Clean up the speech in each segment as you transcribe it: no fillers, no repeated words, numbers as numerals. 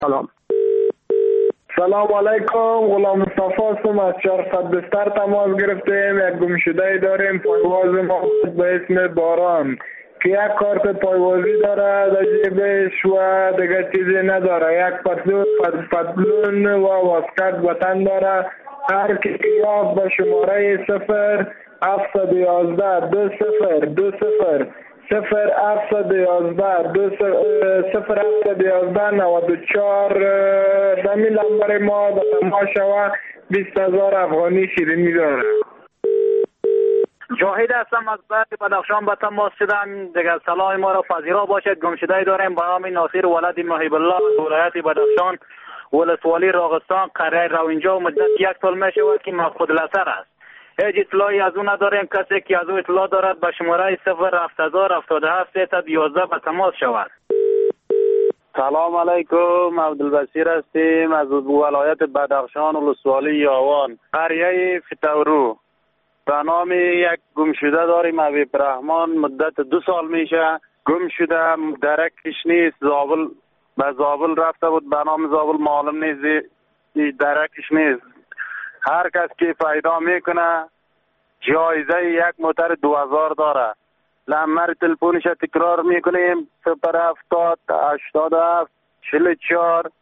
سلام علیکم، غلام مصطفی هستم. از 400 بستر تماس گرفتیم. یک گمشده داریم، پایواز ما به اسم باران که یک کارت پایوازی داره در جیبش و دیگه چیزی نداره. یک پتلون و واسکت بطن داره. هر کسی یافت به شماره 0711 دمی نمبر ما به تماشا و 20,000 افغانی شیرینی داره. جاهد هستم از بلد بدخشان به تماس شدم. دیگر سلام ما را پذیرا باشد. گمشده داریم به نام ناصر ولد محب الله، ولایت بدخشان، ولسوالی راغستان، قریه روینجا. مدت 1 سال می شود که مفقود الاثر است. هیچ اطلاعی از او نداریم. کسی که از او اطلاع دارد به شماره 0777 به تماس شود. سلام علیکم، عبدالبصیر هستیم از ولایت بدخشان، ولسوالی یاوان، قریه فتورو. به نام یک گمشده داریم، حبیب رحمان. مدت 2 سال میشه گم شده. درکش نیست. به زابل رفته بود، به نام زابل معلوم نیست، درکش نیست. هر کس که پیدا میکنه جایزه 1 موتر 2000 داره. نمبر تلفنش تکرار میکنیم: 070 87 44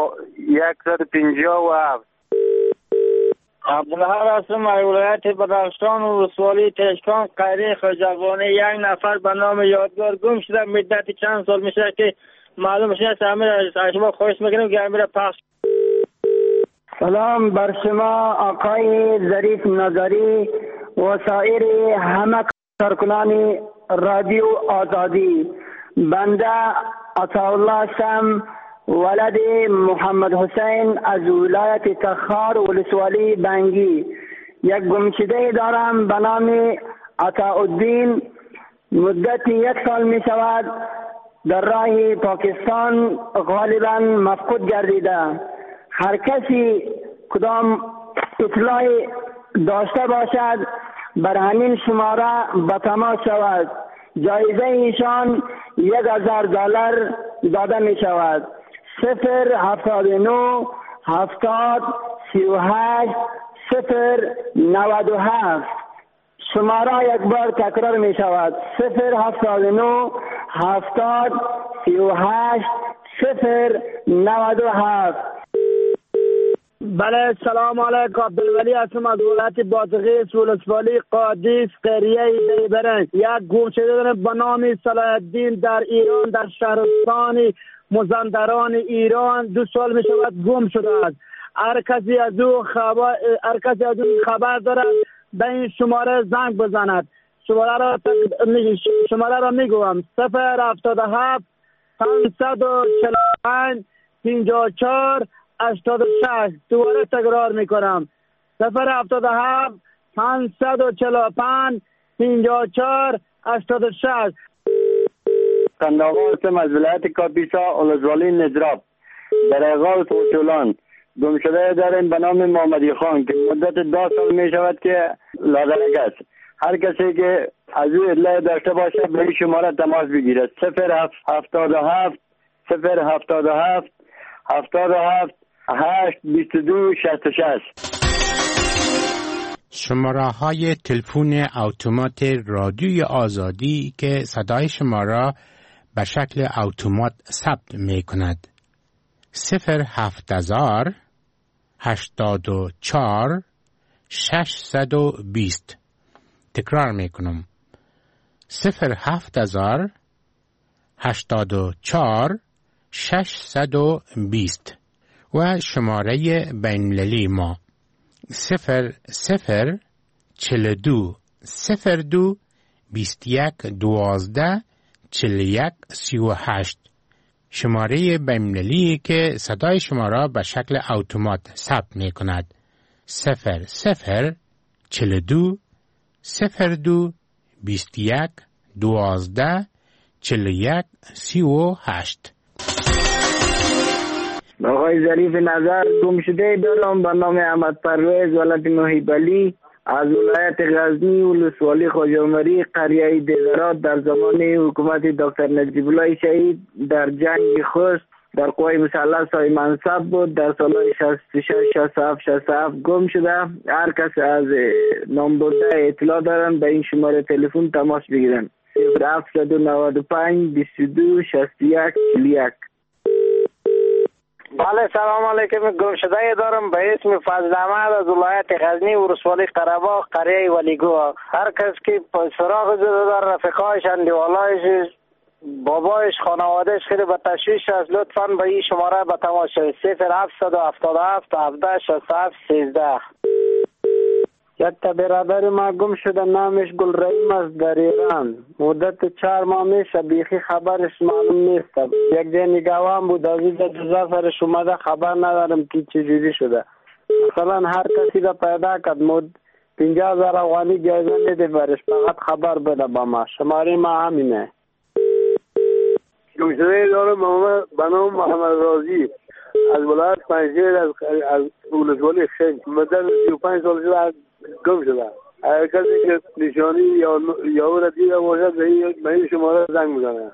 157. عبدالحق هستم از ولایت بدخشان و ولسوالی تشکان، قریه خجوانی. 1 نفر به نام یادگار گم شده. مدت چند سال میشه که معلوم میشه. همه از شما خواهش میکنیم که همه را پخش. سلام بر شما آقای ظریف نظری و سایر همه کارکنان رادیو آزادی. بنده عطاالله هستم، ولد محمد حسین از ولایت تخار ولسوالی بنگی. یک گمشده دارم به نام عطاالدین. مدت 1 سال می شود در راه پاکستان غالبا مفقود گردیده. هر کسی کدام اطلاع داشته باشد بر همین شماره به تماس شود. جایزه ایشان $1000 داده می شود. 079 70 38 097. شماره 1 بار تکرار می شود: 079 70 38 097. بله، سلام علیکم. عبدالولی هستم از ولایت بادغیس، ولسوالی قادیس، قریه دیبرنگ. یک گمشده دارم به نام صلاح الدین در ایران، در شهرستان مازندران ایران. 2 سال می شود گم شده است. هر کسی از او خبر دارد به این شماره زنگ بزند. شماره را میگویم: 077 545 54 86. دوباره تکرار میکنم: 077 545 54 86. قنداقا هستم از ولایت کاپیسا، ولسوالی نجراب، در اغال توچولان. گمشده داریم به نام محمدی خان که مدت 2 سال می شود که لادرک است. هر کسی که از او اطلاع داشته باشه به این شماره تماس بگیرد: 077 077 77 8 22 66. شماره های تلفن اتومات رادیوی آزادی که صدای شما را به شکل اتومات ثبت می کند: 070 84 620. تکرار می کنم: 070 84 620. و شماره بین‌المللی ما 00 42 02 21 12 41 38. شماره بین‌المللی که صدای شما را به شکل اتومات ثبت می کند: 00 42 02 21 12 41 38. آقای ظریف نظر گمشده دارم به نام احمد پرویز، ولد محب علی، از ولایت غزنی، ولسوالی خواجه‌عمری، قریه دیدرات. در زمان حکومت دکتر نجیب الله شهید در جنگ خوست در قوای مسلح صاحب منصب بود. در سالهای 66 67 گم شده. هر کس از نام برده اطلاع دارن به این شماره تلفن تماس بگیرن. 0795 22 61 41. بله سلام علیکم. گمشده دارم به اسم فضل احمد از ولایت غزنی ولسوالی قره‌باغ قریه ولیگو. هر کس که سراغ زده در رفقایش اندیوالایش بابایش خانوادهش خیلی به تشویش است لطفاً به این شماره به تماس شوید 0777 17 67 13. یک تا برادر ما گم شده نامش گل رحیم است در ایران. مدت 4 ماه میشه بیخی خبرش معلوم نیست. یک جای نگاهان بود از اینجا جزا سرش اومده خبر ندارم که چیزی شده. مثلا هر کسی را پیدا کرد 50,000 افغانی جایزه میده برش فقط خبر بده با ما. شماره ما همینه. گمشده دارم به نام محمد رازی از ولایت پنجشیر از ولسوالی خنج. مدت 35 سال شده گم شده. هر کسی که نشانی یا او را دیده باشد به این شماره زنگ میزنه.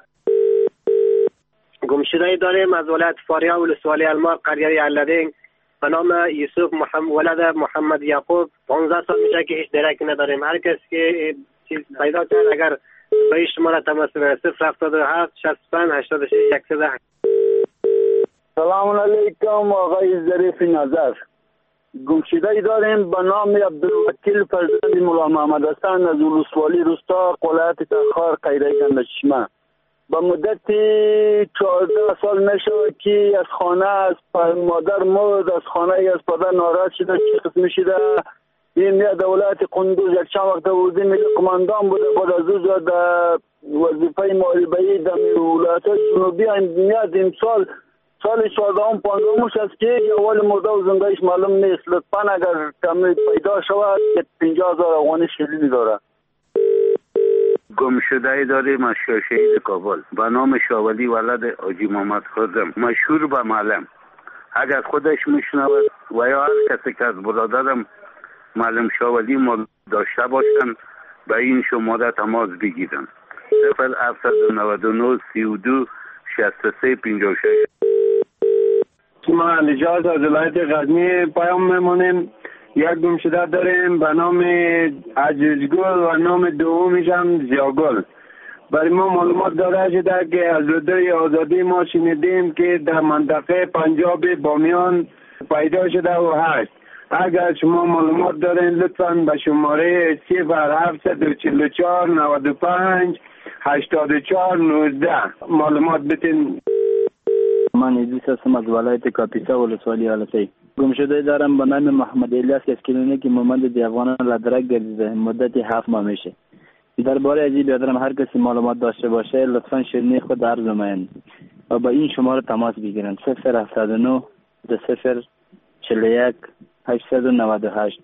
گمشده داریم از ولایت فاریاب ولسوالی المار قریه علدین به نام یوسف ولد محمد یعقوب. 15 سال میشه که هیچ درکی نداریم. هر کس که چیز پیدا کرد اگر به این شماره تماس بگیرد 077 65 86 110. سلام علیکم آقای ظریف نظر. گمشده داریم به نام عبدالوکیل فرزند مولا محمد حسن از ولسوالی روستا ولایت تخار قیره گندشمه. به مدت 14 سال میشه که از خانه از مادر مرد، از خانه از پدر ناراحت شده. چه قسمی شده این میاد ولایت قندوز یک چند وقت وزیر ملی قماندان بوده. بعد از او در وظیفه محاربه‌ای در ولایت جنوبی میاد. این سال 14 15 است که اول مرده و زندهش معلوم نیست. لطفا اگر کمی پیدا شود که 50,000 افغانی شیرینی داره. گمشده داریم از شهید کابل به نام شاولی ولد حاجی محمد خادم مشهور به معلم. اگر خودش میشنود و یا هر کسی که از برادرم معلم شاولی ما داشته باشند به این شماره تماس بگیرن 0799 32 63 56. ما نجات از ولایت غزنی پیام میمونیم. یک گمشده داریم به نام عجیزگل و نام دومیش هم زیاگل. برای ما معلومات داده شده که از رادیوی آزادی ما شنیدیم که در منطقه پنجاب بامیان پیدا شده و هست. اگر شما معلومات دارین لطفاً به شماره 0744 95 84 19 معلومات بتین. من ادریس هستم از ولایت کاپیسا ولسوالی آلتی. گمشده دارم به نام محمد الیاس که از کلینیک مومند دیوانان لدرک گردیده. مدت 7 ماه میشه. درباره از این برادرم هر کسی معلومات داشته باشه لطفاً شیرینی خود عرض نمایند و با این شماره تماس بگیرن 079 041 898.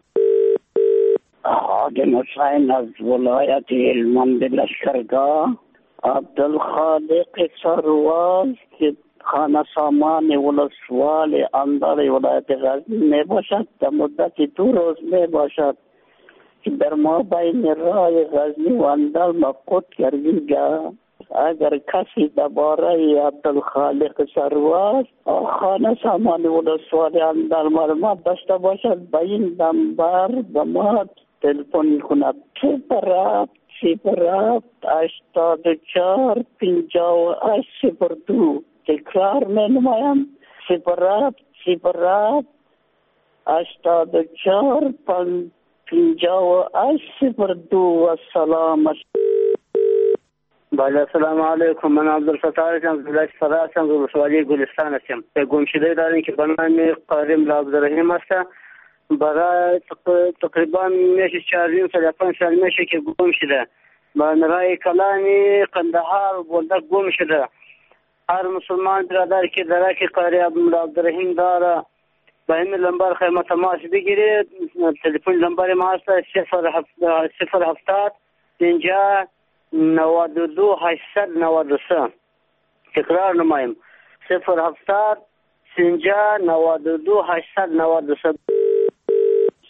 خادم حسین از ولایت هلمند لشکرگاه. عبدالخالق سرواز که خانه سامان ولسوالی اندر ولایت غزنی می باشد. در مدت 2 روز می باشد که در ما بین راه غزنی و اندر مفقود گردیده. اگر کسی درباره عبدالخالق سرواز خانه سامان ولسوالی اندر معلومات داشته باشد به این نمبر به ما تلفن کند 0 84 58 02. تکرار می نمایم 0 84 58 02. و سلام. بله السلام علیکم. من عبدالفتاح هستم از ولایت فرا هستم ولسوالی گلستان هستم. گمشده داریم که به نام قارم عبدالرحیم است. برای تقریبا میشه 4-5 سال میشه که گم شده. با نرای کلانی قندهار بولدک گم شده. هر مسلمان برادر که درک قاری عبدالرحیم داره به این نمبر خیمه تماس بگیرید. تلفن نمبر ما است 070 50 92 893. تکرار نمایم 070 50 92 893.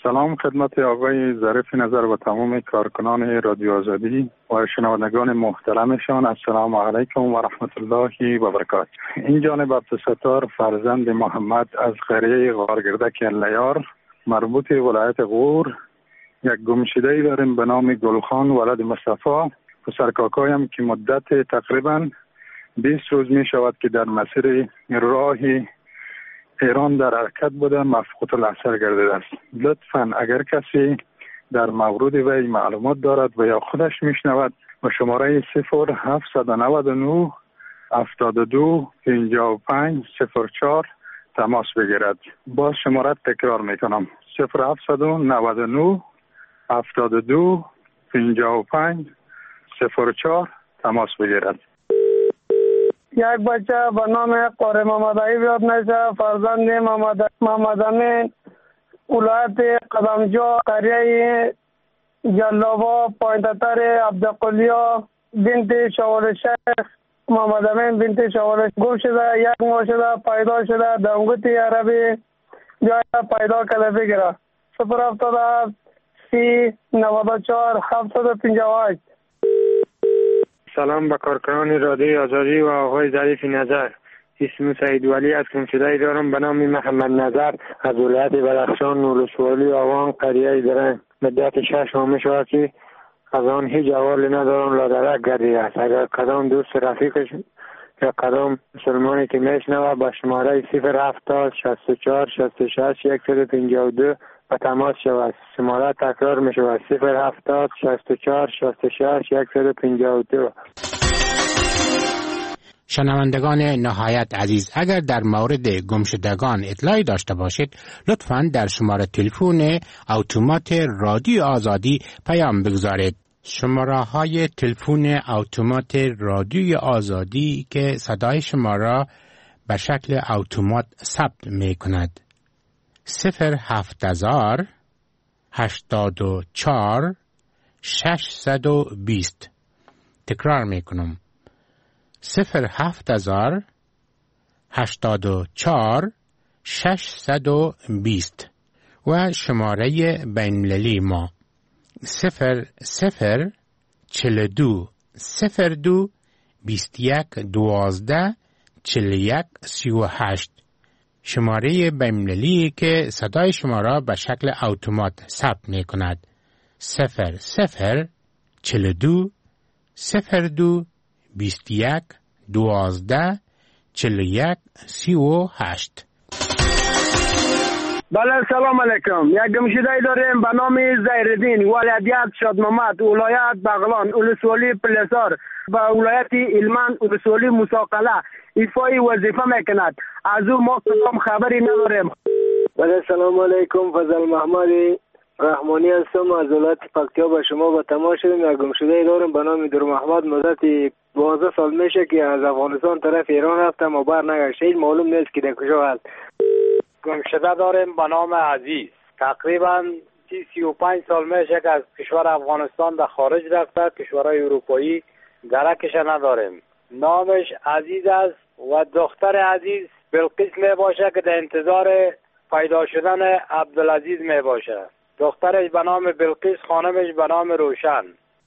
سلام خدمت آقای ظریف نظر و تمام کارکنان رادیو آزادی و شنوندگان محترمشان. السلام علیکم و رحمت الله و برکاته. این جانب عبدالستار فرزند محمد از قریه غارگردک لیار مربوط ولایت غور یک گمشده‌ای داریم به نام گلخان ولد مصطفی. پسرکاکایم که مدت تقریبا 20 روز می شود که در مسیر راه ایران در حرکت بوده، مفقود الاثر گردیده است. لطفاً اگر کسی در مورد وی معلومات دارد و یا خودش میشنود و شماره 0799 72 55 04 تماس بگیرد. باز شماره تکرار میکنم 0799 72 55 04 تماس بگیرد. یک بچه به نام قاری محمدعی بیاد نشه، فرزند محمد امین، ولایت قدمجا، قریه جلابا، پایین‌تر عبدالقلیا، بنت شوال شیخ محمد امین بنت شوال گم شده. 1 ماه شده پیدا شده. دانگوتی عربی جای پیدا کرده بگیره. 077 30 94 758. سلام به کارکنان رادیوی آزادی و آقای ظریف نظر. اسم سعید ولی از گمشده‌ای دارم به نام محمد نظر از ولایت بدخشان، ولسوالی آوان، قریه درنگ. مدت 6 ماه می شود که از آن هیچ احوالی ندارم، لادرک گردیده است. اگر کدام دوست رفیقش یا کدام مسلمانی که میشنوه به شماره 070 64 66 152 به تماس شود. شماره تکرار می شود 070 64 66 152. شنوندگان نهایت عزیز، اگر در مورد گمشدگان اطلاعی داشته باشید لطفاً در شماره تلفن اتومات رادیو آزادی پیام بگذارید. شماره های تلفن اتومات رادیو آزادی که صدای شما را به شکل اتومات ثبت می کند 07000 84 620. تکرار می کنم 07000 84 620 و شماره بین‌المللی ما 0042 02 21 12 41 38. شماره بین‌المللی که صدای شما را به شکل اتومات ثبت می کند 0042 02 21 12 41 38. بله سلام علیکم. یک گمشده‌ای داریم به نام زهیرالدین، ولایت شادمحمد، ولایت بغلان، ولسوالی پلسار و ولایت هلمند، ولسوالی موسی-قلعه ایفای وظیفه میکند. از او ما کدام خبری نداریم. بله سلام علیکم. فضل محمد رحمانی هستم از ولایت پکتیا. به شما با تماس شدیم. یک گمشده‌ای دارم به نام در محمد، مدت 12 سال میشه که از افغانستان طرف ایران رفتم و برنگشت. هیچ معلوم نیست که در کجا هست. گمشده داریم به نام عزیز، تقریبا 35 سال میشه که از کشور افغانستان در خارج رفته. کشورهای اروپایی درکش نداریم. نامش عزیز است و دختر عزیز بلقیس می باشه که در انتظار پیدا شدن عبدالعزیز می باشه. دخترش به نام بلقیس، خانمش به نام روشن.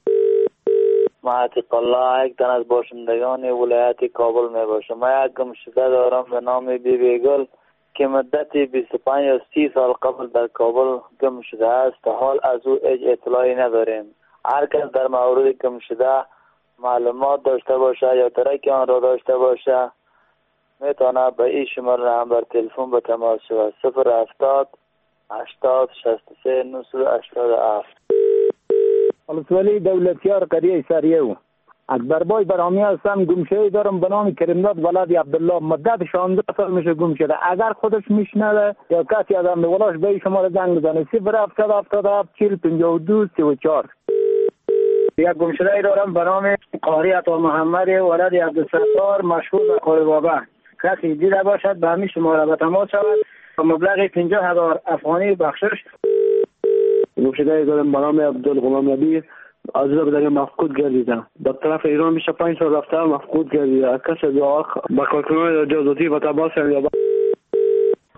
معتق الله یک تن از باشندگان ولایت کابل می باشه. من یک گمشده دارم به نام بیبی گل که مدت 25 یا 30 سال قبل در کابل گم شده است. حال از او هیچ اطلاعی نداریم. هر کس در مورد گم شده معلومات داشته باشه یا ترک آن را داشته باشه میتونه به این شماره هم بر تلفن به تماس شود 070 80 63 987. ولسوالی دولتیار قریه سریه اکبر بای برامی هستم. گمشده‌ای دارم به نام کریمداد ولد عبدالله، مدت 16 سال میشه گم شده. اگر خودش میشنوه یا کسی از امولاش به شما زنگ بزنه 077 40 52 34. یک گمشده‌ای دارم به نام قاری عطا محمد ولد عبدالستار مشهور به قاری بابا. کسی دیده باشد به همین شماره به تماس شود با مبلغ 50,000 افغانی بخشش. گمشده‌ای دارم به نام عبدالغلام نبی از در مفقود گردیدم. در طرف ایران میشه 5 سال رفته مفقود گردیده. کسی دعا با کارکنان رادیو آزادی و تماس یا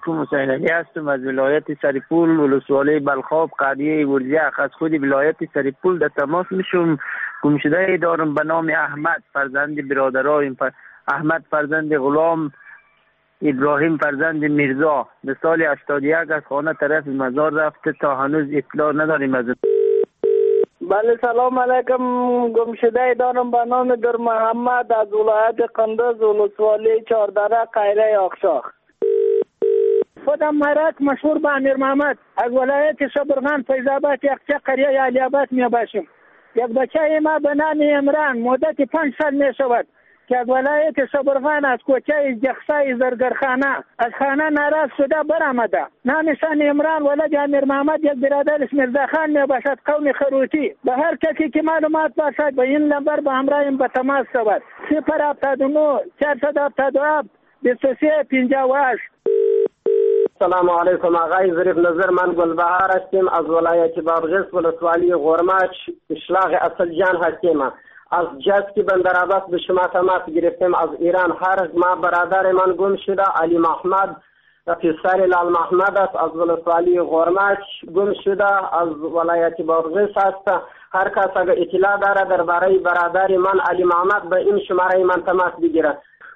حسین علی هستم از ولایت سرپول ولسوالی بلخاب قریه ورزیخ. از خود ولایت سرپول در تماس میشم. گمشده دارم به نام احمد فرزند برادرای احمد فرزند غلام، ابراهیم فرزند میرزا. به سال 81 از خانه طرف مزار رفته، تا هنوز اطلاع نداریم از. بله سلام علیکم. گمشده دارم به نام در محمد از ولایت قندوز ولسوالی چهاردره قیره آقشاخ. خودم مرد مشهور به امیر محمد از ولایت شبرغان فیض‌آباد یخچه قریه علی‌آباد می باشم. یک بچه ما به نام عمران مدت 5 سال می شود که از ولایت شبرغان از کوچه جخسای زرگرخانه از خانه ناراض شده برآمده. نامشان عمران ولد امیر محمد، یک برادرش میرزا خان می باشد قوم خروتی. به هر کسی که معلومات باشد به این نمبر به همراهیم به تماس شود. 079 477 23 58. سلام علیکم آقای ظریف نظر، من گلبهار هستیم از ولایت بادغیس ولسوالی غرماچ اشلاق اصل جان هستیم. از جسکی بندرعباس به شما تماس گرفتیم از ایران. هر ما برادر من گم شده علی محمد پسر لال محمد است از ولسوالی غرماچ گم شده از ولایت بادغیس است. هر کس اگر اطلاع داره درباره برادر من علی محمد به این شماره من تماس بگیره.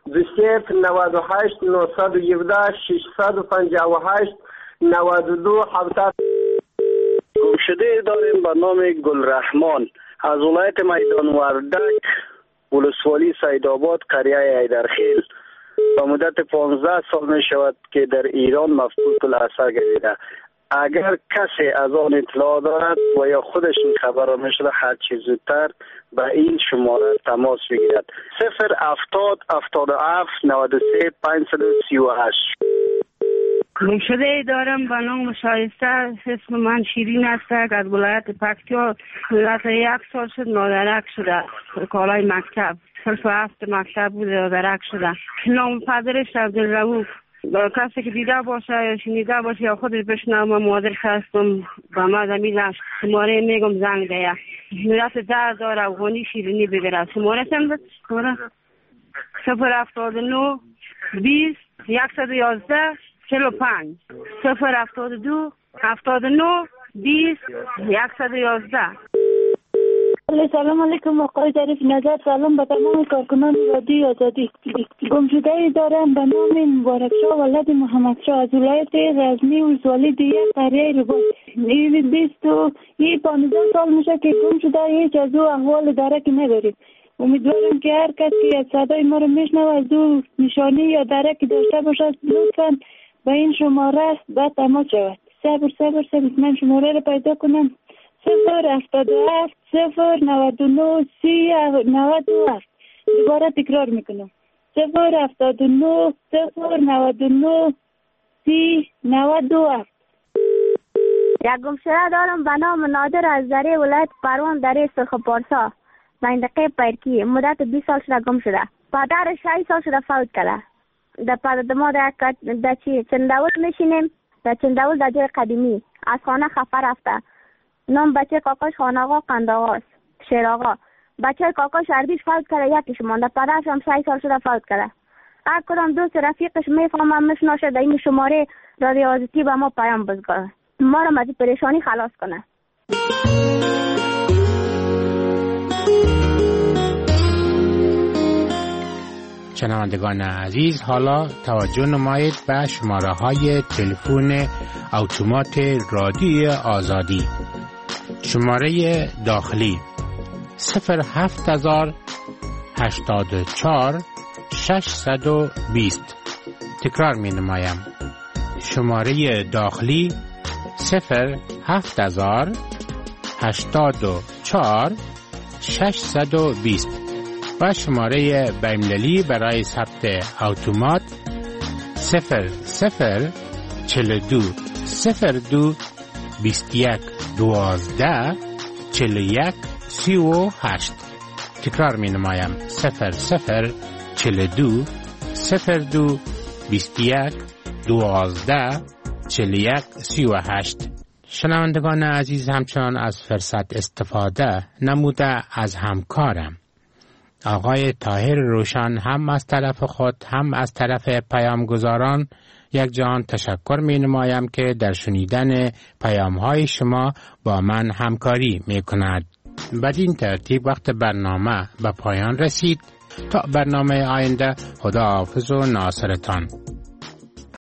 98 917 658 92 70. گمشده داریم به نام گلرحمان از ولایت میدان وردک ولسوالی سیدآباد قریه حیدرخیل. با مدت 15 سال می شود که در ایران مفقود الاثر گردیده. اگر کسی از آن اطلاع دارد و یا خودش این خبر را میشده هر چیز زودتر به این شماره تماس بگیرد. 070 77 93 538. گمشده دارم به نام شایسته، اسم من شیرین است از ولایت پکتیا. مدت 1 سال شد نادرک شده. کالای مکتب صرف 7 مکتب بود نادرک شده. نام پدرش عبدالرؤوف. کسی که دیده باشه یا شنیده باشه یا خودش بشنوه مادرش هستم به ما زمینش شماره میگم زنگ ده. مدت 10 دار افغانی شیرینی بگیره. شماره چند؟ 079 20 111 45 072 79 20 111. سلام علیکم آقای ظریف نظر. سلام به تمام کارکنان رادیو آزادی. گمشده دارم به نام مبارک شاه ولد محمد شاه از ولایت غزنی ولسوالی دیگه قریه رباط. این 15 سال میشه که گم شده، هیچ از او احوال درکی نداریم. امیدوارم که هر کس که از صدای ما رو میشنوه از او نشانی یا درکی داشته باشد لطفا به این شماره به تماس شود. صبر من شماره رو پیدا کنم. 077 099 3097. دوباره تکرار میکنم 079 099 3097. یک گمشده دارم به نام نادر از دره ولایت پروان دره سرخ پارسا منطقه پیرکی. مدت 20 سال شده گم شده. پدرش 6 سال شده فوت کرده. در پدر ما در چنداول میشینیم. در چنداول در جای قدیمی از خانه خفه رفته. نام بچه کاکاش خان آقا قند آقاست، شیر آقا. بچه کاکاش اردیش فوت کرده، یکیش مانده. پدرش هم 6 سال شده فوت کرده. هر کدام دوست رفیقش میفهمم میشناسه در این شماره رادیو آزادی به ما پیام بزنه، ما را از پریشانی خلاص کنه. شنوندگان عزیز، حالا توجه نمایید به شماره های تلفن اتومات رادیو آزادی. شماره داخلی 07000 84 620. تکرار می نمایم. شماره داخلی 07000 84 620 و شماره بین‌المللی برای ثبت اتومات 0042 02 21 12 41 38. تکرار می نمایم 0042 02 21 12 41 38. شنوندگان عزیز، همچنان از فرصت استفاده نموده از همکارم آقای طاهر روشن هم از طرف خود هم از طرف پیامگزاران یک جهان تشکر می نمایم که در شنیدن پیام های شما با من همکاری می کند. بدین ترتیب وقت برنامه به پایان رسید. تا برنامه آینده خداحافظ و ناصرتان.